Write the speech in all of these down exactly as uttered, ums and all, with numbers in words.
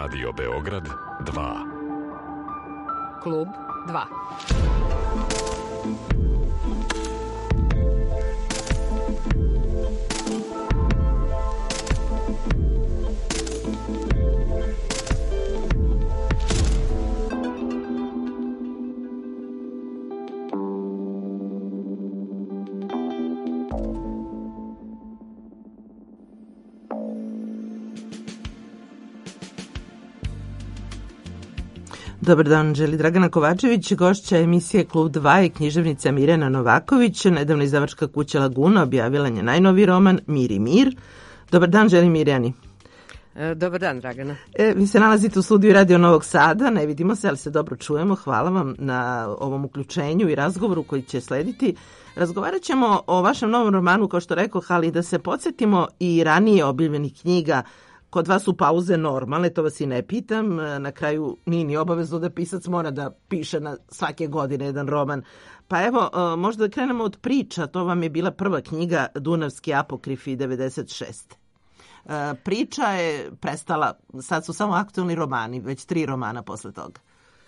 Radio Beograd dva. Klub dva. Dobar dan, želi Dragana Kovačević, gošća emisije Klub dva i književnica Mirjana Novaković. Nedavno izdavačka kuća Laguna objavila je najnoviji roman Mir i mir. Dobar dan, želim Mirjani. Dobar dan, Dragana. E, vi se nalazite u studiju Radio Novog Sada, ne vidimo se, ali se dobro čujemo. Hvala vam na ovom uključenju i razgovoru koji će slediti. Razgovarat ćemo o vašem novom romanu, kao što rekoh, ali da se podsjetimo i ranije objavljenih knjiga. Kod vas su pauze normalne, to vas i ne pitam. Na kraju nije ni obavezno da pisac mora da piše na svake godine jedan roman. Pa evo, možda da krenemo od priča. To vam je bila prva knjiga Dunavski apokrifi devedeset šeste. Priča je prestala, sad su samo aktualni romani, već tri romana posle toga.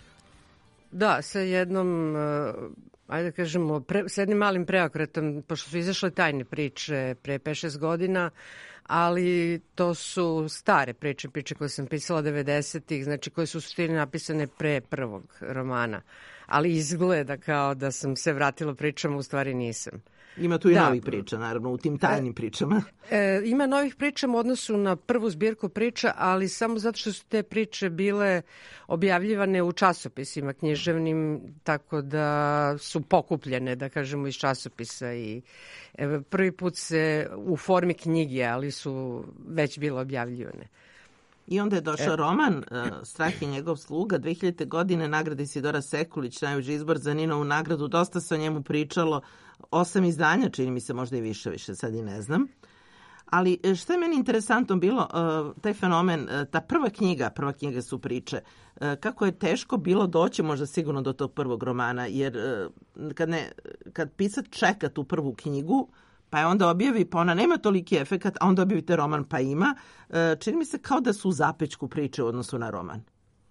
Da, sa jednom, ajde da kažemo, pre, sa jednim malim preokretom, pošto su izašle tajne priče pre pet šest godina, ali to su stare priče, priče koje sam pisala devedesetih, znači koje su u suštini napisane pre prvog romana. Ali izgleda kao da sam se vratila pričama, u stvari nisam. Ima tu i da. novih priča, naravno, u tim tajnim pričama. E, ima novih priča u odnosu na prvu zbirku priča, ali samo zato što su te priče bile objavljivane u časopisima književnim, tako da su pokupljene, da kažemo, iz časopisa. I e, prvi put se u formi knjige, ali su već bile objavljivane. I onda je došao roman Strah i njegov sluga. dve hiljadite. godine nagrade Isidora Sekulić, najveći izbor za Ninovu nagradu. Dosta se o njemu pričalo. Osam izdanja, čini mi se, možda i više, više sad i ne znam. Ali što je meni interesantno bilo, taj fenomen, ta prva knjiga, prva knjiga su priče, kako je teško bilo doći možda sigurno do tog prvog romana, jer kad, ne, kad pisac čeka tu prvu knjigu, pa je onda objavi, pa ona nema toliki efekat, a onda objavite roman, pa ima. Čini mi se kao da su u zapečku priče u odnosu na roman.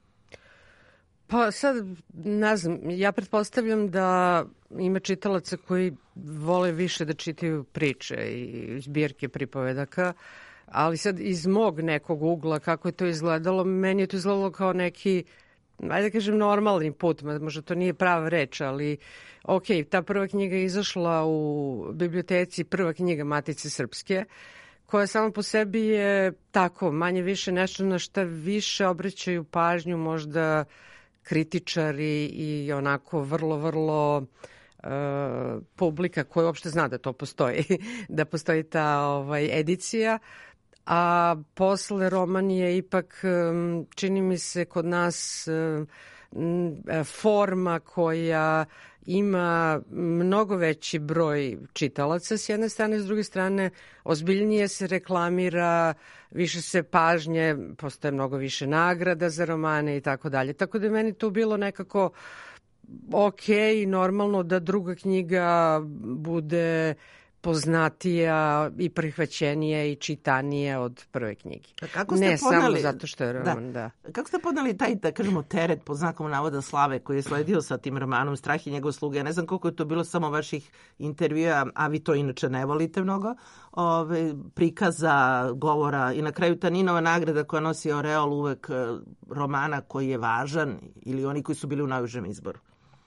Pa sad, ne znam, ja pretpostavljam da ima čitalaca koji vole više da čitaju priče i zbirke pripovedaka, ali sad iz mog nekog ugla kako je to izgledalo, meni je to izgledalo kao neki, ajde da kažem, normalni put, možda to nije prava reč, ali ok, ta prva knjiga je izašla u biblioteci, prva knjiga Matice Srpske, koja sama po sebi je tako, manje više nešto na šta više obraćaju pažnju možda kritičari i onako vrlo, vrlo uh, publika koja uopšte zna da to postoji, da postoji ta ovaj, edicija. A posle roman je ipak, um, čini mi se, kod nas um, forma koja ima mnogo veći broj čitalaca s jedne strane, s druge strane ozbiljnije se reklamira, više se pažnje, postoje mnogo više nagrada za romane i tako dalje. Tako da je meni to bilo nekako ok i normalno da druga knjiga bude poznatija i prihvaćenija i čitanija od prve knjige. Kako ste ne podneli, samo zato što je roman, da. da. Kako ste podneli taj, da kažemo, teret pod znakom navoda slave koji je sledio sa tim romanom Strah i njegov sluga? Ja ne znam koliko je to bilo samo vaših intervjua, a vi to inače ne volite mnogo, ove, prikaza, govora i na kraju ta Ninova nagrada koja nosi oreol uvek romana koji je važan ili oni koji su bili u najužem izboru.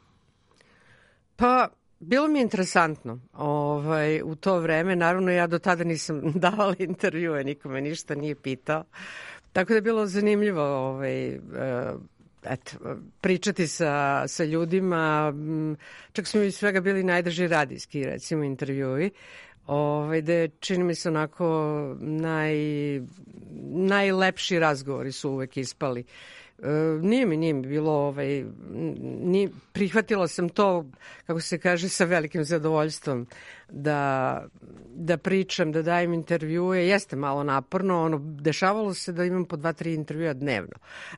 Pa bilo mi je interesantno ovaj, u to vreme. Naravno, ja do tada nisam davala intervjue, nikome ništa nije pitao. Tako da je bilo zanimljivo ovaj, uh, eto, pričati sa, sa ljudima. Čak smo mi svega bili najdrži radijski, recimo, intervjui. Ovaj, da čini mi se onako naj, najlepši razgovori su uvek ispali. Nije mi, nije mi bilo, ovaj, nije, prihvatila sam to, kako se kaže, sa velikim zadovoljstvom da, da pričam, da dajem intervjue. Jeste malo naporno, ono, dešavalo se da imam po dva, tri intervjua dnevno.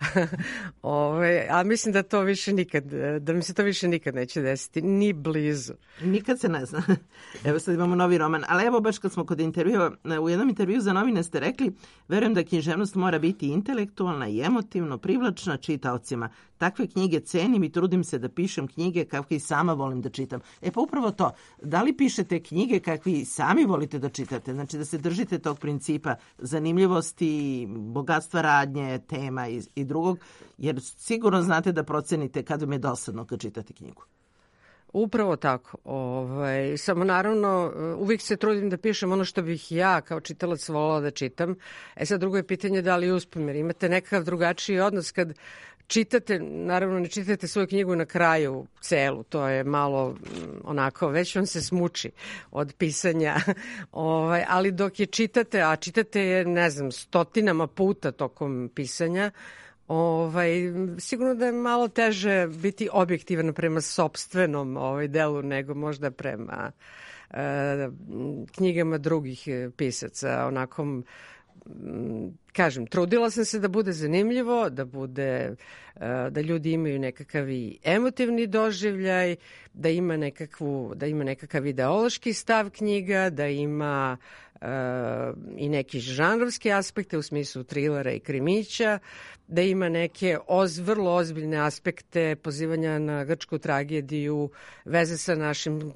Ove, a mislim da to više nikad, da mi se to više nikad neće desiti, ni blizu. Nikad se ne zna. Evo sad imamo novi roman, ali evo baš kad smo kod intervjua, u jednom intervju za novine ste rekli, verujem da književnost mora biti intelektualna i emotivno privlačna čitaocima. Takve knjige cenim i trudim se da pišem knjige kakve i sama volim da čitam. E pa upravo to, da li pišete knjige kakve i sami volite da čitate? Znači da se držite tog principa zanimljivosti, bogatstva radnje, tema i, i drugog, jer sigurno znate da procenite kad vam je dosadno kad čitate knjigu. Upravo tako. Ovaj, samo naravno uvijek se trudim da pišem ono što bih ja kao čitalac volila da čitam. E sad drugo je pitanje da li uspem, jer imate nekakav drugačiji odnos kad čitate, naravno ne čitate svoju knjigu na kraju celu, to je malo onako, već vam se smuči od pisanja, ovaj, ali dok je čitate, a čitate je, ne znam, stotinama puta tokom pisanja, Ovaj, sigurno da je malo teže biti objektivan prema sopstvenom ovaj, delu nego možda prema e, knjigama drugih pisaca. Onakom, kažem, trudila sam se da bude zanimljivo, da bude, da ljudi imaju nekakav i emotivni doživljaj, da ima nekakvu, da ima nekakav ideološki stav knjiga, da ima uh, i neki žanrovski aspekte u smislu trilera i krimića, da ima neke oz, vrlo ozbiljne aspekte pozivanja na grčku tragediju, veze sa našim uh,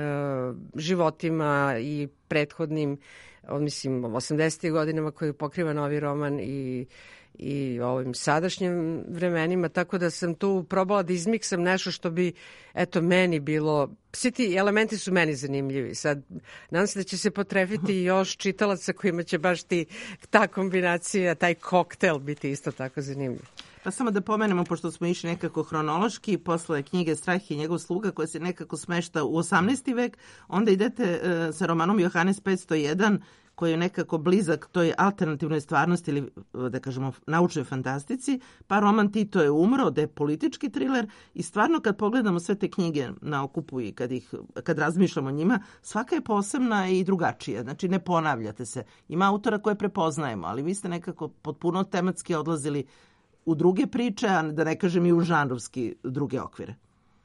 životima i prethodnim, mislim, osamdesetih godinama koji pokriva novi roman i, i ovim sadašnjim vremenima, tako da sam tu probala da izmiksam nešto što bi, eto, meni bilo, svi ti elementi su meni zanimljivi. Sad, nadam se da će se potrefiti još čitalaca kojima će baš ti, ta kombinacija, taj koktel biti isto tako zanimljiv. Pa samo da pomenemo, pošto smo išli nekako hronološki, posle knjige Strah i njegov sluga, koja se nekako smešta u osamnaesti vek, onda idete e, sa romanom Johanes petsto jedan, koji je nekako blizak toj alternativnoj stvarnosti ili, da kažemo, naučnoj fantastici, pa roman Tito je umro, da je politički triler i stvarno kad pogledamo sve te knjige na okupu i kad, ih, kad razmišljamo o njima, svaka je posebna i drugačija, znači ne ponavljate se. Ima autora koje prepoznajemo, ali vi ste nekako potpuno tematski odlazili u druge priče, a da ne kažem i u žanrovski druge okvire.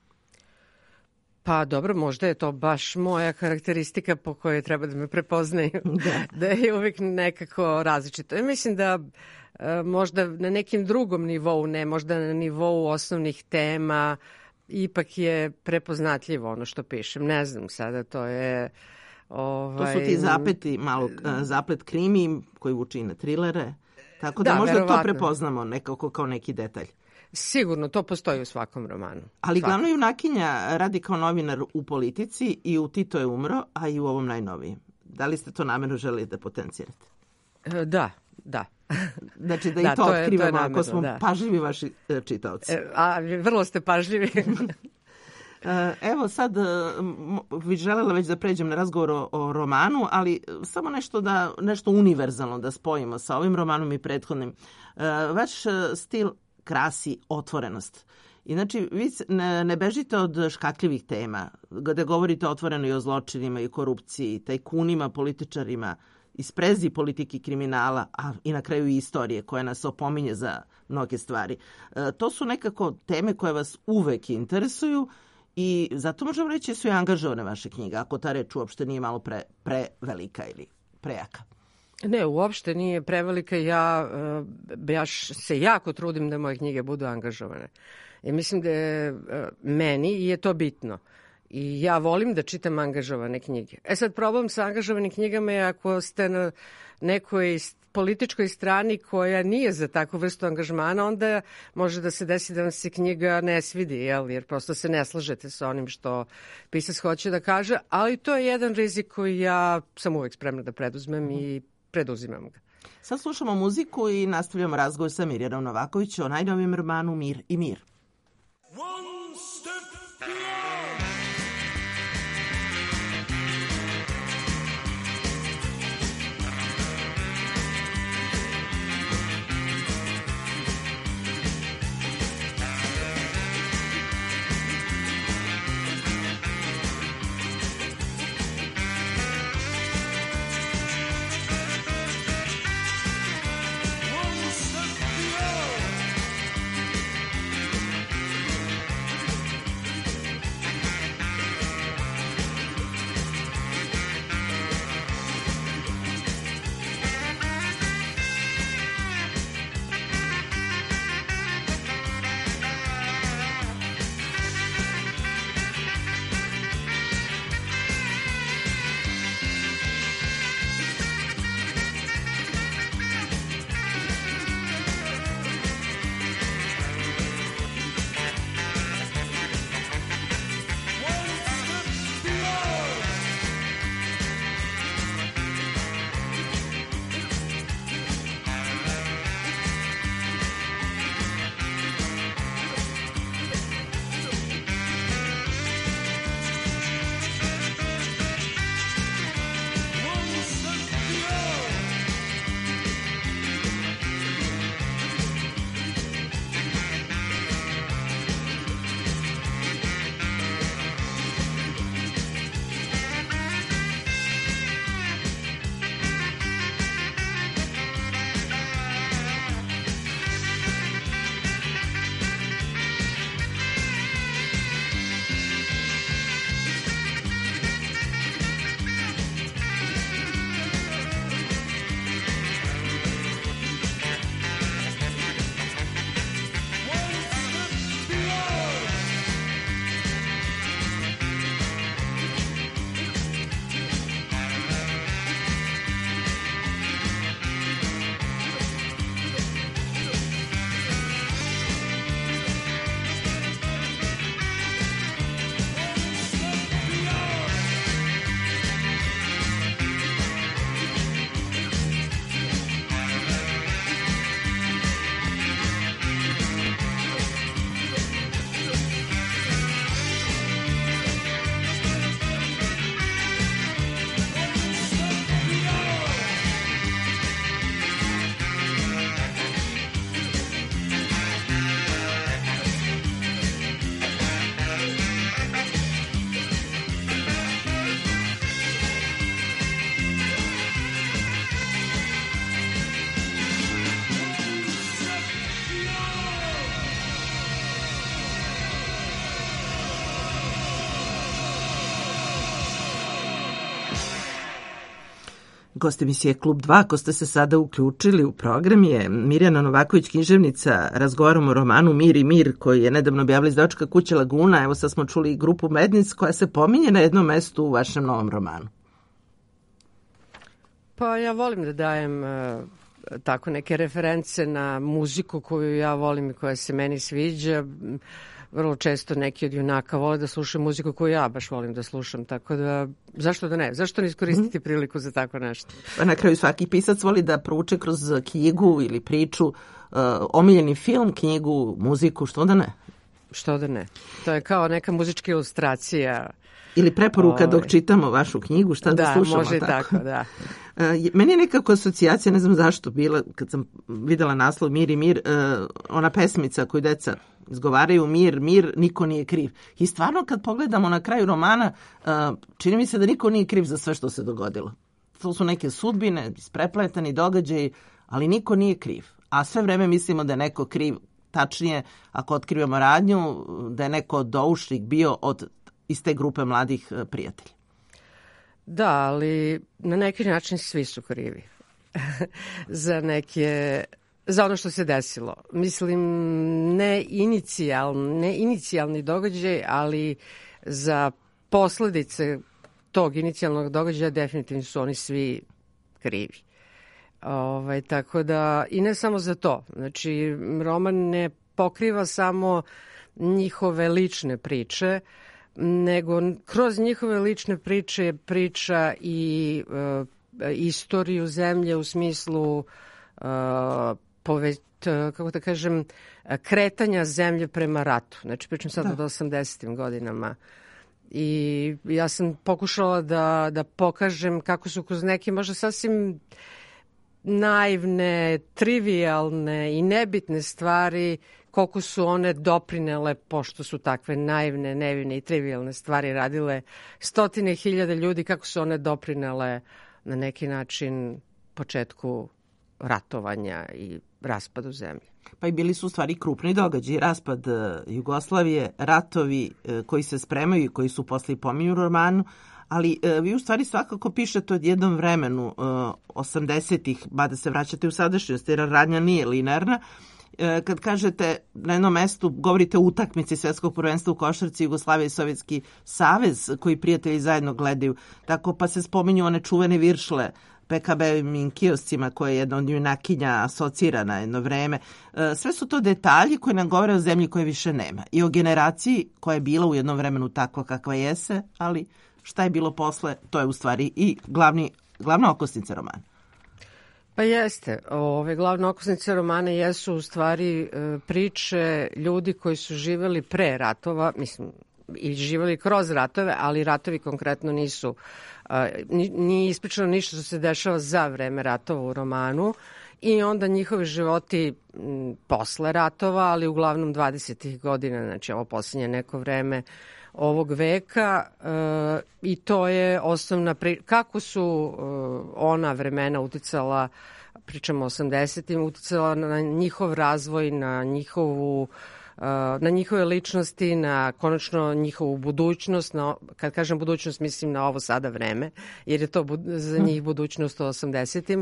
Pa dobro, možda je to baš moja karakteristika po kojoj treba da me prepoznaju, da, da je uvijek nekako različito. Ja mislim da e, možda na nekim drugom nivou, ne možda na nivou osnovnih tema, ipak je prepoznatljivo ono što pišem. Ne znam sada, to je... Ovaj, to su ti zapeti, malo zaplet krimi koji vuči na trilere, tako da, da možda verovatno. To prepoznamo nekako kao neki detalj. Sigurno, to postoji u svakom romanu. Ali Svaki. Glavna junakinja radi kao novinar u politici i u Tito je umro, a i u ovom najnovijem. Da li ste to namjerno želeli da potencirate? Da, da. Znači da i da, to, to otkrivamo ako smo da. pažljivi vaši čitaoci. A vrlo ste pažljivi. Evo sad bih želela već da pređem na razgovor o, o romanu, ali samo nešto, da, nešto univerzalno da spojimo sa ovim romanom i prethodnim. Vaš stil krasi otvorenost. Inači, vi ne, ne bežite od škakljivih tema, gde govorite otvoreno i o zločinima i korupciji, tajkunima, političarima, i sprezi politike kriminala, a i na kraju i istorije koja nas opominje za mnoge stvari. E, to su nekako teme koje vas uvek interesuju i zato možemo reći su i angažovane vaše knjige, ako ta reč uopšte nije malo pre, prevelika ili prejaka. Ne, uopšte nije prevelika. Ja, ja se jako trudim da moje knjige budu angažovane. I mislim da je meni je to bitno. I ja volim da čitam angažovane knjige. E sad, problem sa angažovanim knjigama je ako ste na nekoj političkoj strani koja nije za takvu vrstu angažmana, onda može da se desi da vam se knjiga ne svidi, jel? Jer prosto se ne slažete sa onim što pisac hoće da kaže, ali to je jedan rizik koji ja sam uvek spremna da preduzmem i preduzimam ga. Sad slušamo muziku i nastavljamo razgovor sa Mirjanom Novaković o najnovijem romanu Mir i mir. One step Gost emisije Klub dva, ako ste se sada uključili u program, je Mirjana Novaković, književnica. Razgovaramo o romanu Mir i mir, koji je nedavno objavila izdavačka kuća Laguna. Evo sad smo čuli grupu Mednic, koja se pominje na jednom mestu u vašem novom romanu. Pa ja volim da dajem uh, tako neke reference na muziku koju ja volim i koja se meni sviđa. Vrlo često neki od junaka vole da slušaju muziku koju ja baš volim da slušam, tako da zašto da ne? Zašto ne iskoristiti priliku za tako nešto? Pa na kraju svaki pisac voli da prouče kroz knjigu ili priču uh, omiljeni film, knjigu, muziku, što da ne? Što da ne? To je kao neka muzička ilustracija. Ili preporuka Ove. dok čitamo vašu knjigu, šta da, da slušamo. Može tako. tako, da. Uh, meni je nekako asocijacija, ne znam zašto, bila, kad sam videla naslov Mir i mir, uh, ona pesmica koju deca izgovaraju mir, mir, niko nije kriv. I stvarno kad pogledamo na kraju romana, uh, čini mi se da niko nije kriv za sve što se dogodilo. To su neke sudbine, isprepletani događaji, ali niko nije kriv. A sve vreme mislimo da je neko kriv, tačnije, ako otkrivamo radnju, da je neko doušnik bio od iz te grupe mladih prijatelja. Da, ali na neki način svi su krivi za neke, za ono što se desilo. Mislim, ne inicijalni, ne inicijalni događaj, ali za posledice tog inicijalnog događaja definitivno su oni svi krivi. Ovaj, tako da, i ne samo za to. Znači, roman ne pokriva samo njihove lične priče, nego kroz njihove lične priče priča i uh, istoriju zemlje u smislu uh, povet, kako da kažem, kretanja zemlje prema ratu. Znači, pričam sad da. od osamdesetim godinama. I ja sam pokušala da, da pokažem kako su kroz neke možda sasvim naivne, trivialne i nebitne stvari, koliko su one doprinele, pošto su takve naivne, nevine i trivialne stvari radile stotine hiljade ljudi, kako su one doprinele na neki način početku ratovanja i raspadu zemlje. Pa i bili su u stvari krupni događaji, raspad Jugoslavije, ratovi koji se spremaju i koji su posle i pominju u romanu, ali vi u stvari svakako pišete od jednom vremenu osamdesetih, mada se vraćate u sadašnjost, jer radnja nije linearna. Kad kažete na jednom mestu, govorite o utakmici Svetskog prvenstva u košarci Jugoslavije i Sovjetski savez, koji prijatelji zajedno gledaju. Tako pa se spominju one čuvene viršle P K B-ovim kioscima, koje je jedna od junakinja asocirana jedno vreme. Sve su to detalji koji nam govore o zemlji koje više nema i o generaciji koja je bila u jednom vremenu takva kakva jese, ali šta je bilo posle, to je u stvari i glavni, glavna okosnica romana. Pa jeste. Ove glavne okosnice romana jesu u stvari priče ljudi koji su živeli pre ratova, mislim, i živeli kroz ratove, ali ratovi konkretno nisu, nije ispričano ništa što se dešava za vreme ratova u romanu i onda njihovi životi posle ratova, ali uglavnom dvadesetih godina, znači ovo posljednje neko vreme ovog veka e, i to je osnovna pri... kako su e, ona vremena uticala, pričamo o osamdesetim, uticala na njihov razvoj, na njihovu e, na njihove ličnosti, na konačno njihovu budućnost, na, kad kažem budućnost mislim na ovo sada vreme, jer je to bud, za njih budućnost u osamdesetim.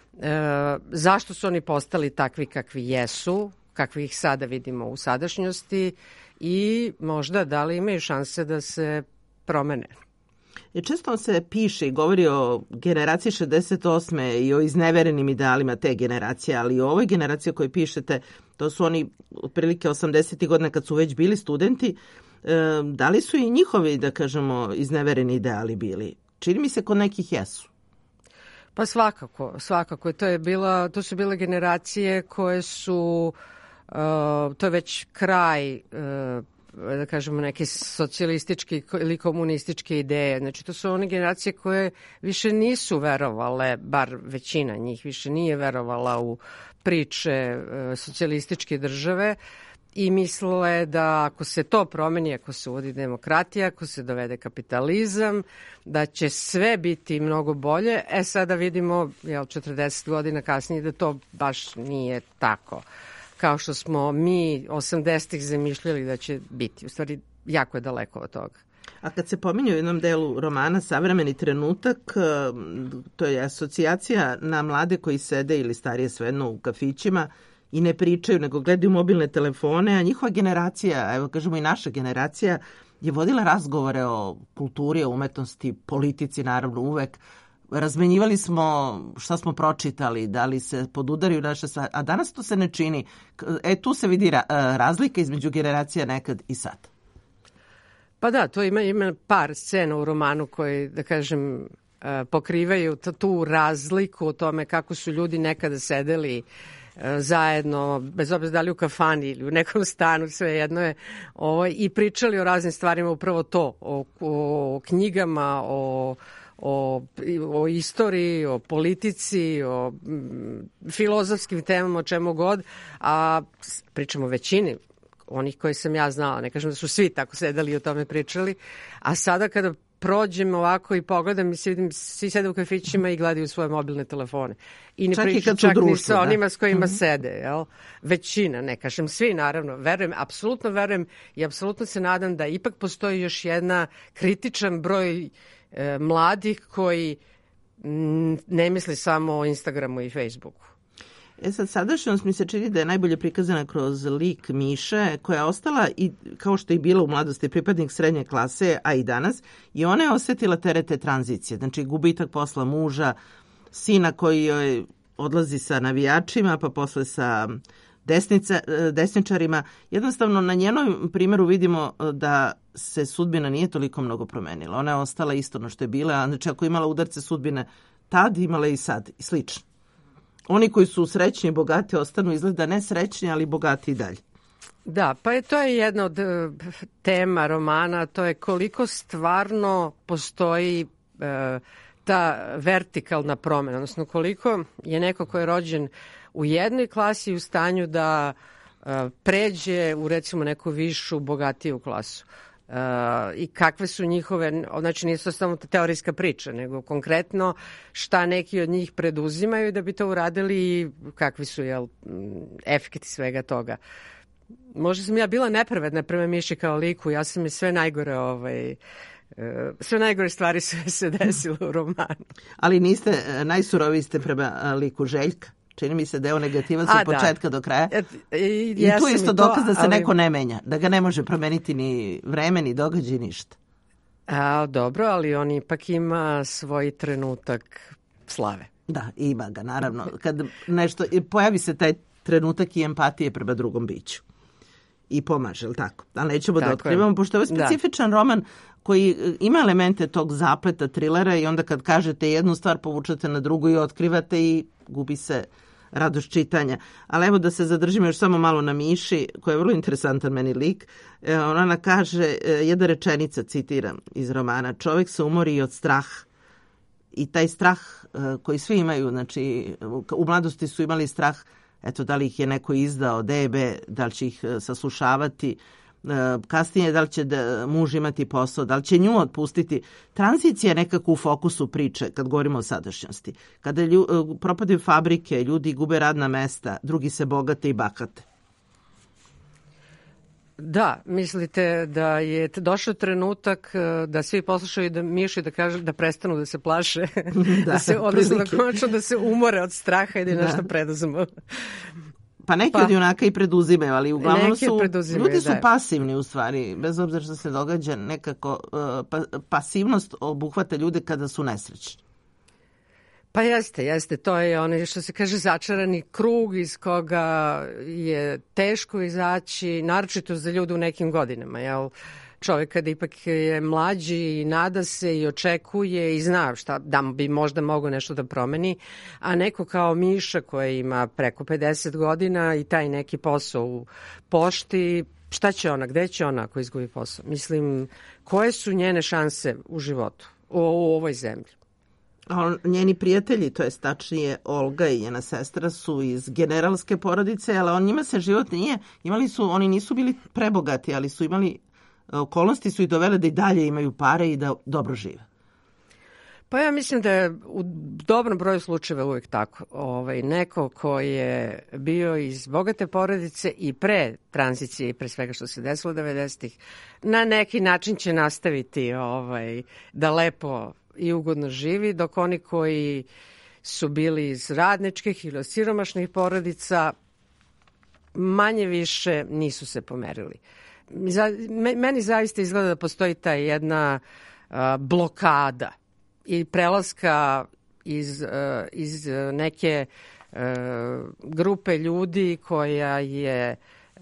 E, zašto su oni postali takvi kakvi jesu, kakvi ih sada vidimo u sadašnjosti, i možda da li imaju šanse da se promene. I često se piše i govori o generaciji šezdeset osme i o izneverenim idealima te generacije, ali i o ovoj generaciji o kojoj pišete, to su oni otprilike osamdesetih godina kad su već bili studenti, da li su i njihovi, da kažemo, iznevereni ideali bili? Čini mi se kod nekih jesu. Pa svakako, svakako. To, je bila, to su bile generacije koje su... Uh, to je već kraj, uh, da kažemo, neke socijalističke ili komunističke ideje. Znači, to su one generacije koje više nisu verovale, bar većina njih više nije verovala u priče uh, socijalističke države i mislile da ako se to promeni, ako se uvodi demokratija, ako se dovede kapitalizam, da će sve biti mnogo bolje. E sada vidimo, jel, četrdeset godina kasnije da to baš nije tako, kao što smo mi osamdesetih zamišljali da će biti. U stvari, jako je daleko od toga. A kad se pominje u jednom delu romana Savremeni trenutak, to je asocijacija na mlade koji sede ili starije svejedno u kafićima i ne pričaju, nego gledaju mobilne telefone, a njihova generacija, evo kažemo i naša generacija, je vodila razgovore o kulturi, o umetnosti, politici, naravno uvek. Razmenjivali smo šta smo pročitali, da li se podudaraju naše stvari, a danas to se ne čini. E, tu se vidi razlika između generacija nekad i sad. Pa da, to ima, ima par scena u romanu koji, da kažem, pokrivaju tu razliku o tome kako su ljudi nekada sedeli zajedno, bez obzira da li u kafani ili u nekom stanu, sve jedno je, ovo, i pričali o raznim stvarima, upravo to, o, o knjigama, o, o, o istoriji, o politici, o m, filozofskim temama, o čemu god, a pričamo o većini onih koji sam ja znala, ne kažem da su svi tako sedeli i o tome pričali, a sada kada prođem ovako i pogledam i se vidim, svi sede u kafićima i gledaju svoje mobilne telefone. I ne pričam čak društvo, ni sa onima s kojima mm-hmm. sede. Jel? Većina, ne kažem svi, naravno. Verujem, apsolutno verujem i apsolutno se nadam da ipak postoji još jedna kritičan broj e, mladih koji m, ne misli samo o Instagramu i Facebooku. E sad, sadašnjost mi se čini da je najbolje prikazana kroz lik Miše, koja je ostala, i kao što je bila u mladosti, pripadnik srednje klase, a i danas, i ona je osetila terete tranzicije. Znači, gubitak posla muža, sina koji joj odlazi sa navijačima, pa posle sa desnica, desničarima. Jednostavno, na njenom primjeru vidimo da se sudbina nije toliko mnogo promenila. Ona je ostala isto no što je bila, znači ako je imala udarce sudbine tad, imala i sad, i slično. Oni koji su srećni i bogati ostanu izgleda nesrećni, ali bogati i dalje. Da, pa je to je jedna od tema romana, to je koliko stvarno postoji e, ta vertikalna promjena, odnosno koliko je neko ko je rođen u jednoj klasi u stanju da e, pređe u recimo neku višu, bogatiju klasu. Uh, i kakve su njihove, znači nije to samo teorijska priča, nego konkretno šta neki od njih preduzimaju da bi to uradili i kakvi su jel, efekti svega toga. Možda sam ja bila nepravedna prema Miši kao liku, ja sam je sve najgore ovaj, uh, sve najgore stvari su se desile u romanu. Ali niste, najsuroviji ste prema liku Željka? Čini mi se da je on negativac od početka do kraja. I, I tu je isto dokaz da se ali... neko ne menja, da ga ne može promeniti ni vreme, ni događaj, ništa. A, dobro, ali on ipak ima svoj trenutak slave. Da, ima ga, naravno. Kad nešto, pojavi se taj trenutak i empatije prema drugom biću. I pomaže, li tako? Ali nećemo tako da otkrivamo, je. Pošto je ovo specifičan da. roman koji ima elemente tog zapleta, trilera i onda kad kažete jednu stvar, povučete na drugu i otkrivate i gubi se radost čitanja. Ali evo da se zadržimo još samo malo na Miši, koja je vrlo interesantan meni lik. E, ona kaže, jedna rečenica, citiram iz romana, čovjek se umori od straha. I taj strah e, koji svi imaju, znači u mladosti su imali strah, eto da li ih je neko izdao, debe, da li će ih saslušavati, kasnije da li će da muž imati posao, da li će nju otpustiti. Tranzicija je nekako u fokusu priče kad govorimo o sadašnjosti. Kada lju, propadaju fabrike, ljudi gube radna mesta, drugi se bogate i bakate. Da, mislite da je došao trenutak da svi poslušaju da Mišu da kažu da prestanu da se plaše, da, da se odnosno da konačno da se umore od straha i da nešto da. preduzmu. Pa neki pa, od junaka i preduzimaju, ali uglavnom su, ljudi su da. pasivni u stvari, bez obzira što se događa nekako, pa, pasivnost obuhvata ljude kada su nesrećni. Pa jeste, jeste, to je ono što se kaže začarani krug iz koga je teško izaći, naročito za ljude u nekim godinama, jel? Čovjek kada ipak je mlađi i nada se i očekuje i zna šta, da bi možda mogao nešto da promeni, a neko kao Miša koja ima preko pedeset godina i taj neki posao u pošti, šta će ona, gde će ona ako izgubi posao? Mislim, koje su njene šanse u životu, u, u ovoj zemlji? A njeni prijatelji, to je tačnije Olga i njena sestra, su iz generalske porodice, ali on njima se život nije, imali su, oni nisu bili prebogati, ali su imali okolnosti su i dovele da i dalje imaju pare i da dobro žive. Pa ja mislim da je u dobrom broju slučajeva uvijek tako. Ovaj, neko ko je bio iz bogate porodice i pre tranzicije i pre svega što se desilo devedesetih, na neki način će nastaviti ovaj, da lepo i ugodno živi, dok oni koji su bili iz radničkih ili siromašnih porodica manje više nisu se pomerili. Za, meni zaista izgleda da postoji ta jedna a, blokada i prelaska iz, uh, iz neke uh, grupe ljudi koja je uh,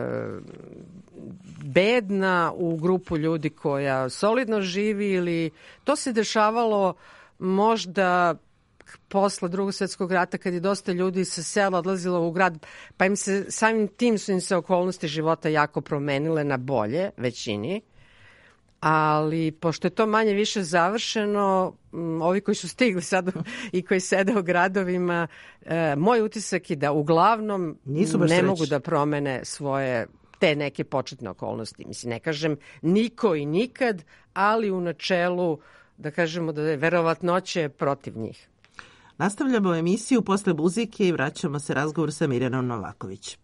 bedna u grupu ljudi koja solidno živi, ili to se dešavalo možda posle Drugog svjetskog rata, kad je dosta ljudi sa sela odlazilo u grad, pa im se, samim tim su im se okolnosti života jako promenile na bolje, većini. Ali pošto je to manje više završeno, ovi koji su stigli sad i koji sede u gradovima, e, moj utisak je da uglavnom ne sreći. mogu da promene svoje te neke početne okolnosti. Mislim, ne kažem niko i nikad, ali u načelu da kažemo da je verovatnoće protiv njih. Nastavljamo emisiju posle muzike i vraćamo se razgovor sa Mirjanom Novaković.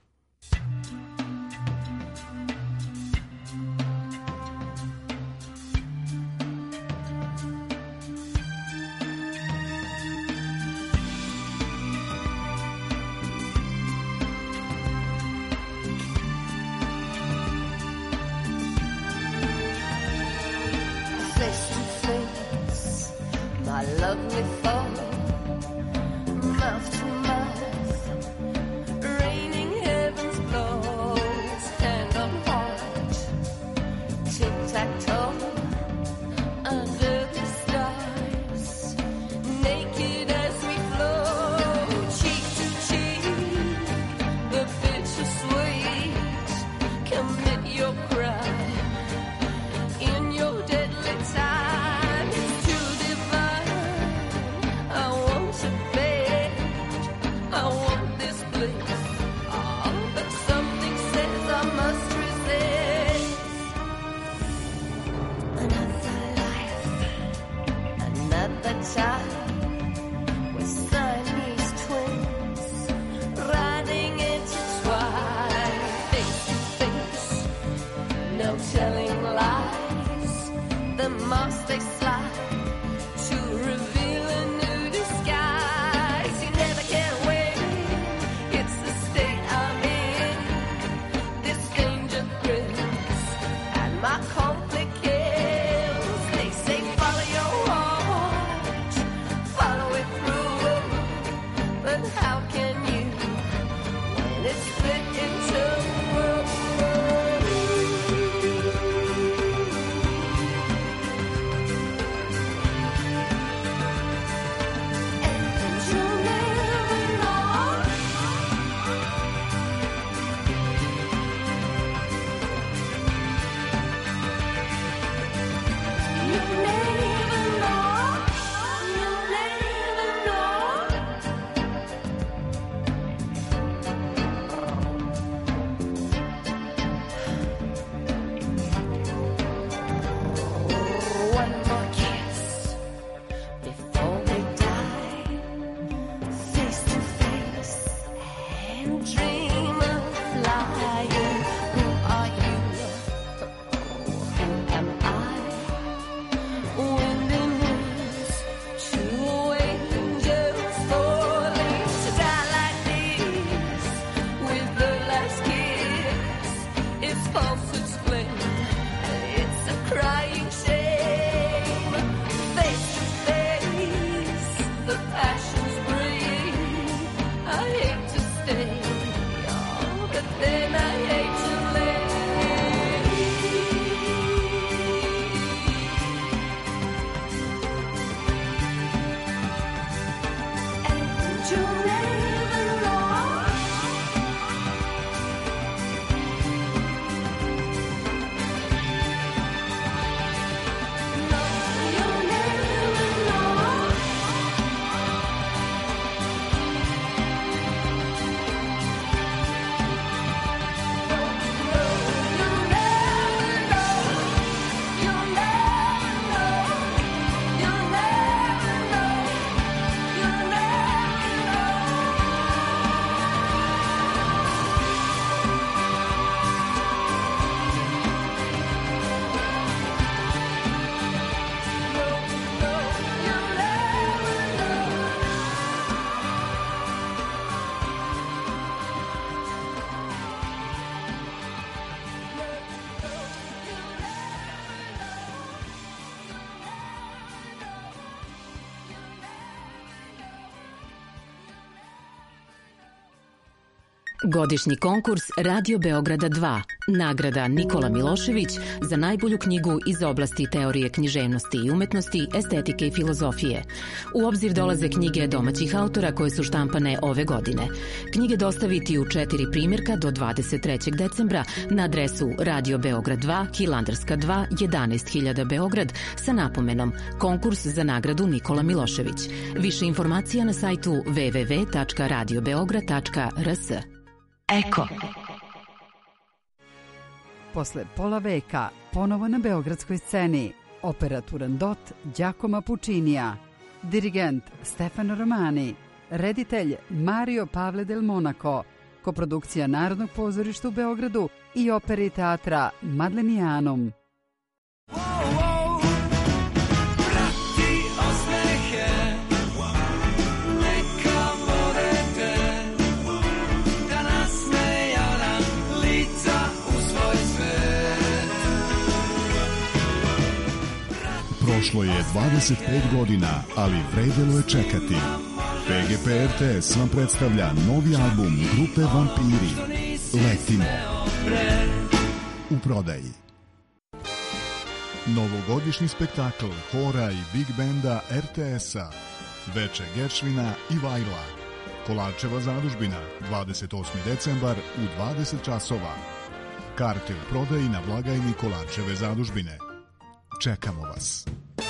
Lovely fall, mouth to mouth, raining heavens blows, hand on heart, tic-tac-toe, under the stars, naked as we flow, cheek to cheek, the bittersweet, commit your crime in your deadly time. Telling lies, the mask they slide to reveal a new disguise. You never can win, it's the state I'm in. This danger thrills and my conflict kills. They say follow your heart, follow it through. But how can you when it's split in two? Godišnji konkurs Radio Beograda dva. Nagrada Nikola Milošević za najbolju knjigu iz oblasti teorije književnosti i umetnosti, estetike i filozofije. U obzir dolaze knjige domaćih autora koje su štampane ove godine. Knjige dostaviti u četiri primjerka do dvadeset trećeg decembra na adresu Radio Beograd dva, Hilandarska dva, jedanaest hiljada Beograd sa napomenom Konkurs za nagradu Nikola Milošević. Više informacija na sajtu w w w tačka radio beograd tačka r s. Eko. Posle pola veka, ponovo na beogradskoj sceni, opera Turandot Giacomo Puccinija, dirigent Stefano Romani, reditelj Mario Pavle del Monaco, koprodukcija Narodnog pozorišta u Beogradu i opere i teatra Madlenianum. Prošlo je dvadeset pet godina, ali vredelo je čekati. P G P R T S vam predstavlja novi album grupe Vampiri. Letimo. U prodaji. Novogodišnji spektakl hora i big benda R T S-a. Veče Geršvina i Vajla. Kolarčeva zadužbina, dvadeset osmi decembar u dvadeset časova. Karte u prodaji na blagajni Kolarčeve zadužbine. Čekamo vas.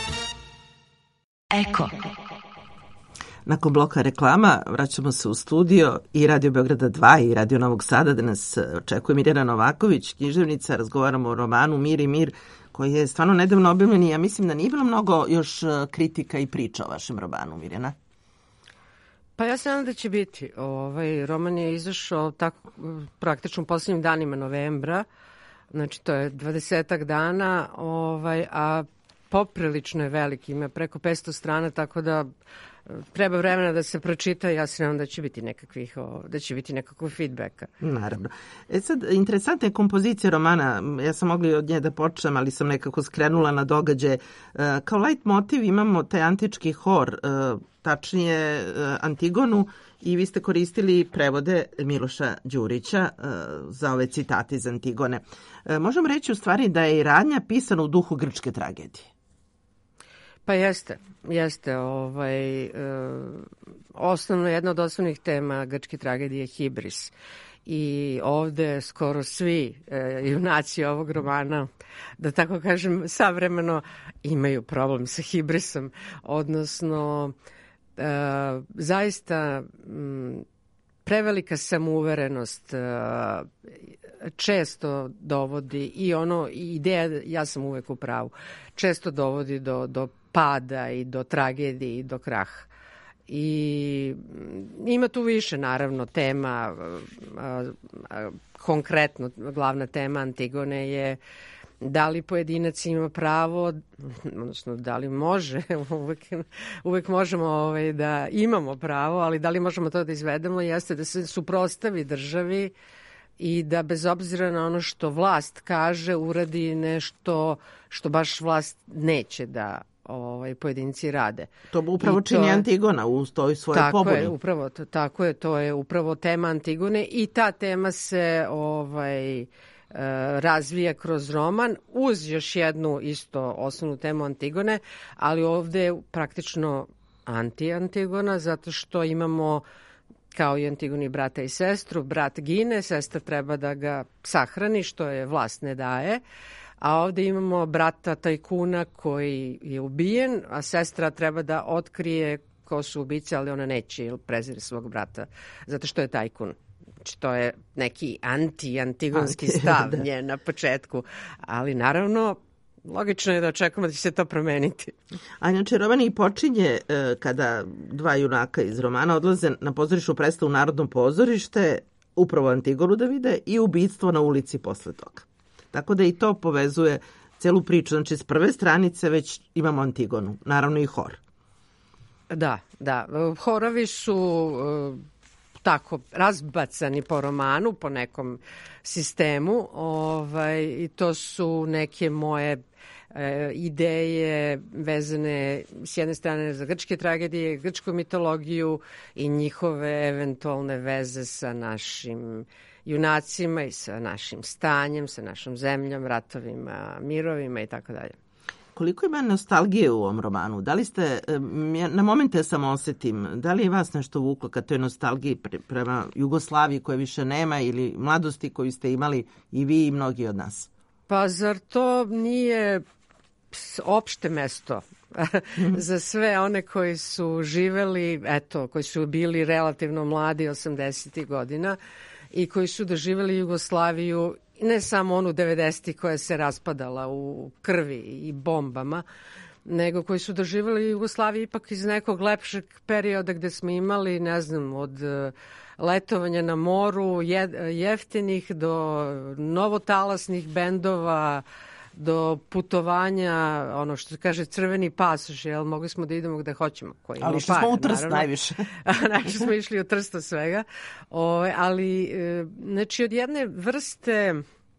Eko. Nakon bloka reklama vraćamo se u studio i Radio Beograda dva i Radio Novog Sada da nas očekuje Mirjana Novaković, književnica. Razgovaramo o romanu Mir i mir koji je stvarno nedavno objavljen i ja mislim da nije bilo mnogo još kritika i priča o vašem romanu, Mirjana. Pa ja se nadam da će biti. Ovaj roman je izašao tako praktično u posljednjim danima novembra. Znači, to je dvadesetak dana, ovaj, a poprilično je veliki, ima preko petsto strana, tako da treba vremena da se pročita i ja se nadam da će biti nekakvih, da će biti nekakvog feedbacka. Naravno. E sad, interesantna je kompozicija romana, ja sam mogla od nje da počnem, ali sam nekako skrenula na događaje. Kao light motiv imamo taj antički hor, tačnije Antigonu, i vi ste koristili prevode Miloša Đurića za ove citate iz Antigone. Možemo reći u stvari da je i radnja pisana u duhu grčke tragedije. Pa jeste, jeste. Ovaj, e, osnovno, jedna od osnovnih tema grčke tragedije je hibris. I ovde skoro svi e, junaci ovog romana, da tako kažem, savremeno imaju problem sa hibrisom, odnosno e, zaista m, prevelika samouverenost e, često dovodi i ono, i ideja, ja sam uvek u pravu, često dovodi do, do pada i do tragedije i do kraha. I ima tu više, naravno, tema, a, a, konkretno glavna tema Antigone je da li pojedinac ima pravo, odnosno da li može, uvek, uvek možemo ovaj, da imamo pravo, ali da li možemo to da izvedemo, jeste da se suprotstavi državi i da bez obzira na ono što vlast kaže uradi nešto što baš vlast neće da ovaj pojedinci rade. To upravo čini to, Antigona u toj svojoj pobuni. Tako je, upravo to, tako je, to je upravo tema Antigone i ta tema se ovaj razvija kroz roman uz još jednu isto osnovnu temu Antigone, ali ovde je praktično anti-Antigona zato što imamo kao i Antigoni brata i sestru, brat gine, sestra treba da ga sahrani, što je vlast ne daje, a ovde imamo brata tajkuna koji je ubijen, a sestra treba da otkrije ko su ubice, ali ona neće ili prezire svog brata, zato što je tajkun. Znači, to je neki anti-antigonski stav nje na početku, ali naravno logično je da očekujemo da će se to promeniti. A inače, roman i počinje e, kada dva junaka iz romana odlaze na pozorišnu predstavu u Narodnom pozorište, upravo Antigonu da vide i ubistvo na ulici posle toga. Tako da i to povezuje celu priču. Znači, s prve stranice već imamo Antigonu, naravno i hor. Da, da. Horovi su tako razbacani po romanu, po nekom sistemu, ovaj, i to su neke moje e, ideje vezane s jedne strane za grčke tragedije, grčku mitologiju i njihove eventualne veze sa našim junacima i sa našim stanjem, sa našom zemljom, ratovima, mirovima i tako dalje. Koliko ima nostalgije u ovom romanu? Da li ste, na momente samo osetim, da li je vas nešto vuklo ka toj nostalgiji prema Jugoslaviji koje više nema ili mladosti koju ste imali i vi i mnogi od nas? Pa zar to nije opšte mesto za sve one koji su živeli, eto, koji su bili relativno mladi osamdesetih godina i koji su doživjeli Jugoslaviju, ne samo onu devedesetih koja se raspadala u krvi i bombama, nego koji su doživjeli Jugoslaviju ipak iz nekog lepšeg perioda gde smo imali, ne znam, od letovanja na moru, jeftinih do novotalasnih bendova, do putovanja, ono što se kaže crveni pasoš, jel, mogli smo da idemo gde hoćemo. Ali što smo u Trst najviše. Najviše smo išli u Trst od svega. O, ali, znači, od jedne vrste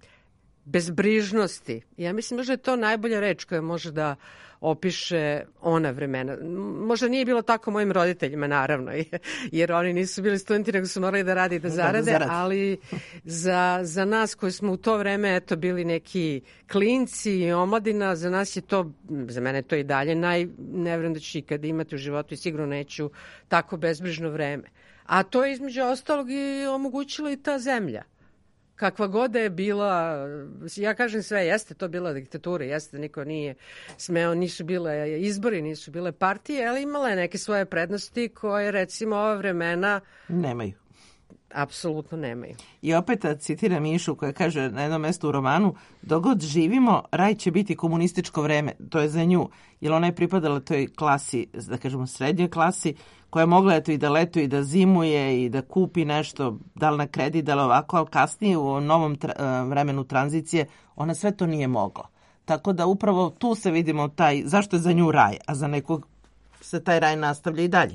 bezbrižnosti, ja mislim možda je to najbolja reč koja može da opiše ona vremena. Možda nije bilo tako mojim roditeljima, naravno, jer oni nisu bili studenti, nego su morali da rade i da zarade, ali za, za nas koji smo u to vreme eto, bili neki klinci i omladina, za nas je to, za mene je to i dalje naj, ne vjerujem da ću ikada imati u životu i sigurno neću tako bezbrižno vreme. A to je između ostalog i omogućila i ta zemlja. Kakva god je bila, ja kažem sve, jeste to bila diktatura, jeste, niko nije smeo, nisu bile izbori, nisu bile partije, ali imala je neke svoje prednosti koje, recimo, ova vremena nemaju. Apsolutno nemaju. I opet citiram Mišu koja kaže na jednom mestu u romanu, dok god živimo, raj će biti komunističko vreme, to je za nju, jer ona je pripadala toj klasi, da kažemo srednjoj klasi, koja je mogla eto, i da letuje i da zimuje i da kupi nešto, da li na kredit, da li ovako, ali kasnije u novom tra- vremenu tranzicije ona sve to nije mogla. Tako da upravo tu se vidimo taj, zašto je za nju raj, a za nekog se taj raj nastavlja i dalje.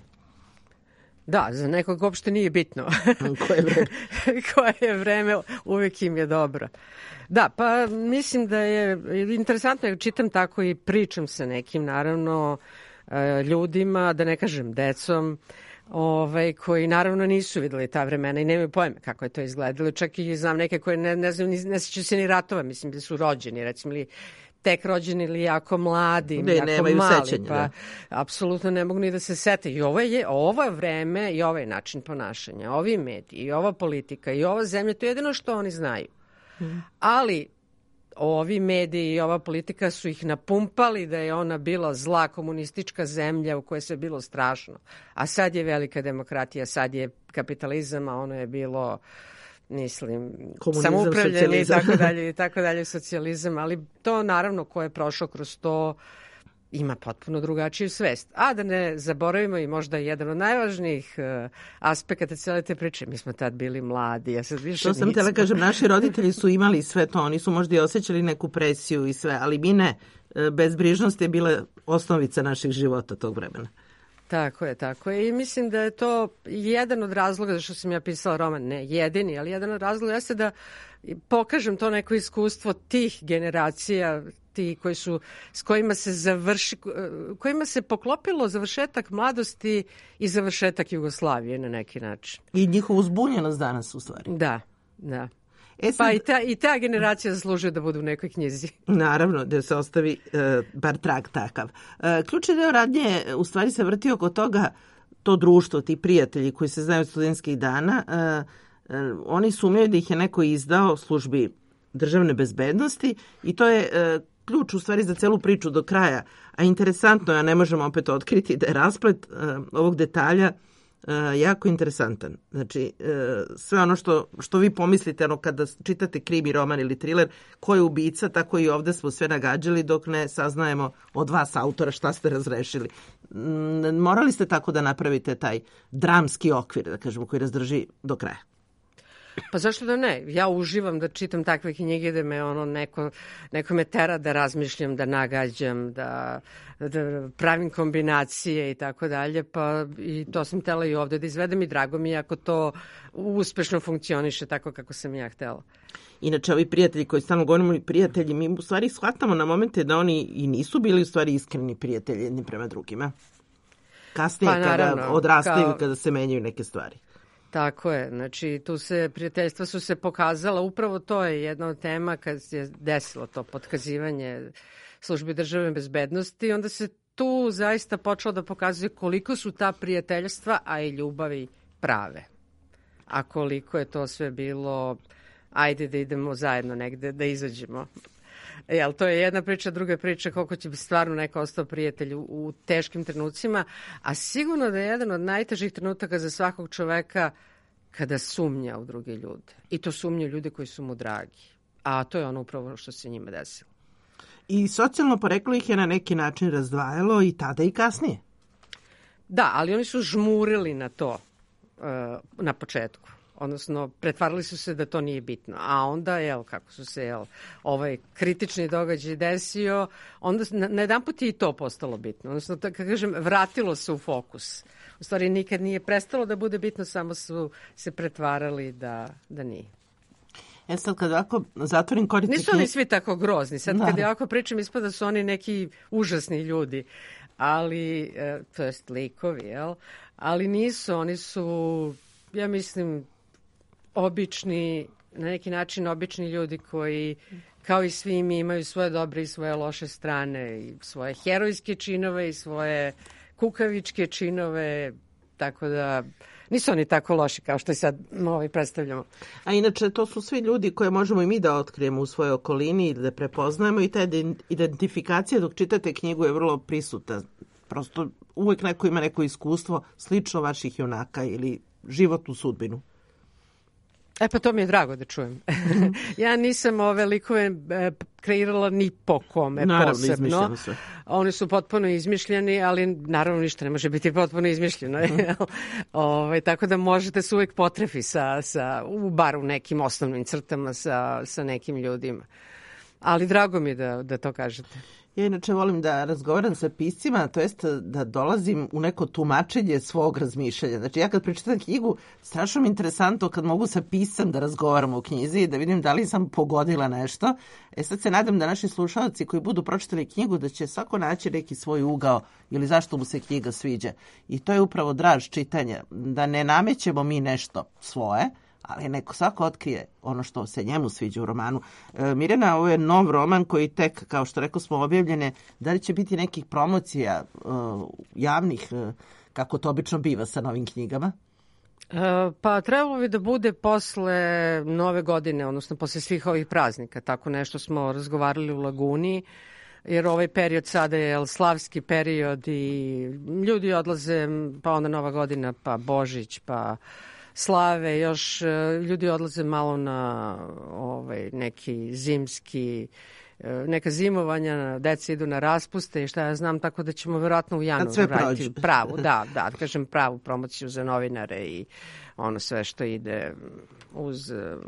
Da, za nekog uopšte nije bitno. Koje vreme? Koje je vreme, uvijek im je dobro. Da, pa mislim da je interesantno, jer čitam tako i pričam sa nekim, naravno, ljudima, da ne kažem decom, ovaj, koji naravno nisu videli ta vremena i nemaju pojme kako je to izgledalo. Čak i znam neke koje ne, ne znam, ne sjećaju se ni ratova, mislim da su rođeni, recimo, ili tek rođeni ili jako mladi, ne, jako nemaju mali, sećanja, pa da. Apsolutno ne mogu ni da se sete. I ovo je, ovo vreme i ovaj način ponašanja, ovi mediji i ova politika i ova zemlja, to je jedino što oni znaju. Hmm. Ali ovi mediji i ova politika su ih napumpali da je ona bila zla komunistička zemlja u kojoj se bilo strašno. A sad je velika demokratija, sad je kapitalizam, a ono je bilo, mislim, samoupravljanje i tako dalje, i tako dalje, socijalizam. Ali to naravno ko je prošao kroz to ima potpuno drugačiju svest. A da ne zaboravimo i možda jedan od najvažnijih uh, aspekata cijele te priče. Mi smo tad bili mladi. Ja sad više to sam tela kažem, naši roditelji su imali sve to. Oni su možda i osjećali neku presiju i sve, ali mi ne. Bezbrižnost je bila osnovica naših života tog vremena. Tako je, tako je. I mislim da je to jedan od razloga zašto sam ja pisala roman. Ne jedini, ali jedan od razloga jeste da pokažem to neko iskustvo tih generacija, ti koji su, s kojima se završi, kojima se poklopilo završetak mladosti i završetak Jugoslavije na neki način. I njihovu zbunjenost danas u stvari. Da, da. E sad, pa i ta, i ta generacija zaslužuje da bude u nekoj knjizi. Naravno, da se ostavi uh, bar trag takav. Uh, ključni deo radnje u stvari se vrti oko toga, to društvo, ti prijatelji koji se znaju od studentskih dana, uh, uh, oni sumnjaju da ih je neko izdao službi državne bezbednosti i to je uh, ključ u stvari za celu priču do kraja. A interesantno je, a ne možemo opet otkriti, da je rasplet uh, ovog detalja uh, jako interesantan. Znači, uh, sve ono što, što vi pomislite ono, kada čitate krimi roman ili thriller, ko je ubica, tako i ovde smo sve nagađali dok ne saznajemo od vas autora šta ste razrešili. Mm, morali ste tako da napravite taj dramski okvir, da kažemo, koji razdrži do kraja. Pa zašto da ne? Ja uživam da čitam takve knjige da me ono neko, neko me tera da razmišljam, da nagađam, da, da pravim kombinacije i tako dalje, pa i to sam htela i ovde da izvedem i drago mi je ako to uspešno funkcioniše tako kako sam ja htela. Inače, ovi prijatelji koji stalno govorimo i prijatelji, mi u stvari shvatamo na momente da oni i nisu bili u stvari iskreni prijatelji jedni prema drugima. Kasnije Pa, naravno, kada odrastaju, kao- kada se menjaju neke stvari. Tako je, znači tu se prijateljstva su se pokazala, upravo to je jedna od tema kad se desilo to potkazivanje službi državne bezbednosti, onda se tu zaista počelo da pokazuje koliko su ta prijateljstva, a i ljubavi prave. A koliko je to sve bilo, ajde da idemo zajedno negde, da izađemo. Jel, to je jedna priča, druga priča koliko će bi stvarno neko ostao prijatelj u, u teškim trenucima, a sigurno da je jedan od najtežih trenutaka za svakog čoveka kada sumnja u druge ljude. I to sumnja u ljude koji su mu dragi. A to je ono upravo što se njima desilo. I socijalno poreklo ih je na neki način razdvajalo i tada i kasnije. Da, ali oni su žmurili na to uh, na početku. Odnosno, pretvarali su se da to nije bitno. A onda, jel, kako su se, jel, ovaj kritični događaj desio, onda na, na jedan put je i to postalo bitno. Odnosno, tako kažem, vratilo se u fokus. U stvari, nikad nije prestalo da bude bitno, samo su se pretvarali da, da nije. E sad kad ovako zatvorim korice... Nisu oni svi tako grozni. Sad Da. kad ja ovako pričam, ispada da su oni neki užasni ljudi. Ali, e, to jest likovi, jel? Ali nisu, oni su, ja mislim, obični, na neki način obični ljudi koji, kao i svi mi, imaju svoje dobre i svoje loše strane, i svoje herojske činove i svoje kukavičke činove, tako da nisu oni tako loši kao što i sad ovaj predstavljamo. A inače, to su svi ljudi koje možemo i mi da otkrijemo u svojoj okolini i da prepoznajemo i ta identifikacija dok čitate knjigu je vrlo prisutna. Prosto uvek neko ima neko iskustvo slično vaših junaka ili životnu sudbinu. E pa to mi je drago da čujem. Ja nisam ove likove e, kreirala ni po kome Naravno, posebno. izmišljeno sve. Oni su potpuno izmišljeni, ali naravno ništa ne može biti potpuno izmišljeno. Ove, tako da možete se uvek potrefi sa, sa, u bar u nekim osnovnim crtama sa, sa nekim ljudima. Ali drago mi je da, da to kažete. Ja inače volim da razgovaram sa piscima, to jest da dolazim u neko tumačenje svog razmišljanja. Znači ja kad pročitam knjigu, strašno mi je interesantno kad mogu sa piscem da razgovaram u knjizi i da vidim da li sam pogodila nešto. E sad se nadam da naši slušalci koji budu pročitali knjigu da će svako naći neki svoj ugao ili zašto mu se knjiga sviđa. I to je upravo draž čitanja, da ne namećemo mi nešto svoje, ali neko svako otkrije ono što se njemu sviđa u romanu. E, Mirjana, ovo je nov roman koji tek, kao što rekao smo, objavljene. Da li će biti nekih promocija e, javnih, e, kako to obično biva sa novim knjigama? E, pa trebalo bi da bude posle nove godine, odnosno posle svih ovih praznika. Tako nešto smo razgovarali u Laguni, jer ovaj period sada je jel, slavski period i ljudi odlaze, pa onda Nova godina, pa Božić, pa slave, još e, ljudi odlaze malo na ovaj, neki zimski, e, neka zimovanja, deca idu na raspuste i šta ja znam, tako da ćemo vjerojatno u januaru sve raditi prođe. pravu, da, da, da kažem pravu promociju za novinare i ono sve što ide uz, e,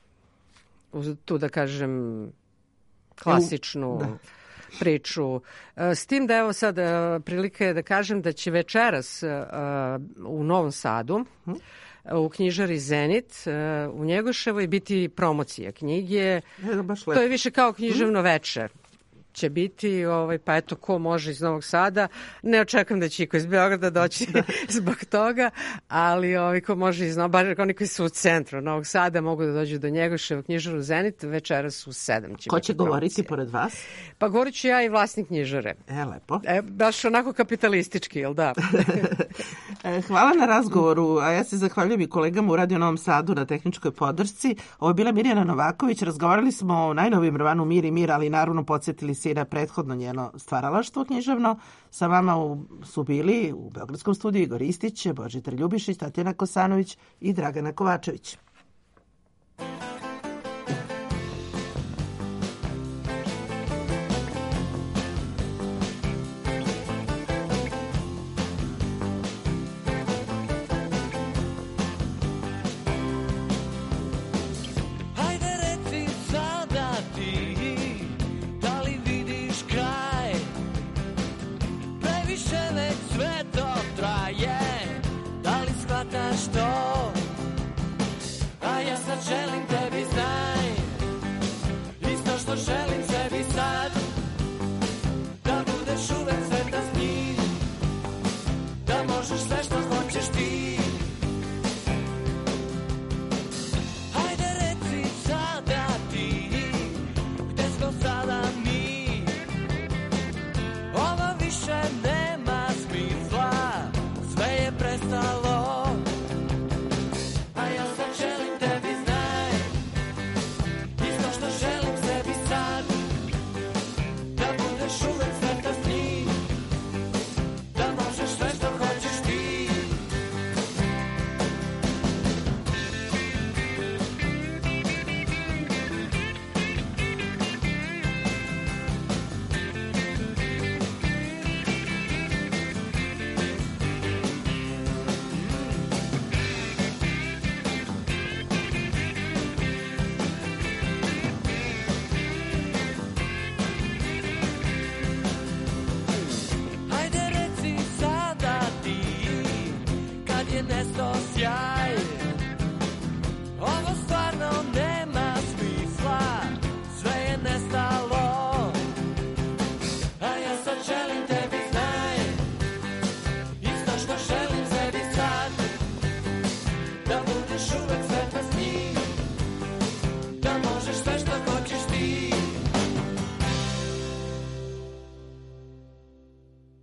uz tu da kažem klasičnu Da. priču. E, S tim da evo sad e, prilika je da kažem da će večeras e, u Novom Sadu u knjižari Zenit e, u Njegoševoj biti promocija knjige. E, baš To lepo. je više kao književno veče će biti, ovaj, pa eto ko može iz Novog Sada. Ne očekujem da će iko iz Beograda doći zbog toga, ali ovaj, ko može iz Novog Sada, bar oni koji su u centru Novog Sada mogu da dođu do Njegoševa knjižaru Zenit, večeras u sedam će Ko biti će govoriti promocija. pored vas? Pa govorit ću ja i vlasnik knjižare. E, lepo. E, baš onako kapitalistički, jel da? E, Hvala na razgovoru, a ja se zahvaljujem i kolegama u Radio Novom Sadu na tehničkoj podršci. Ovo je bila Mirjana Novaković, razgovarali smo o najnovijem romanu Mir i mir, ali naravno podsjetili se i na prethodno njeno stvaralaštvo književno. Sa vama u, su bili u Beogradskom studiju Igor Istić, Božidar Ljubišić, Tatjana Kosanović i Dragana Kovačević. više nek sve to traje. Da li shvataš to? A ja sad želim tebi, znaj, isto što želim sebi sad, da budeš uvek sretan s njim, da možeš sve što hoćeš ti. Hajde reci sada ti, gde smo sada mi? Ovo više nema smisla, sve je prestalo. A ja sad želim tebi, znaj, isto što želim sebi sad, da budeš uvek sretan s njim, da možeš sve što hoćeš ti. Hajde reci sada ti, kad je nesto sjaj,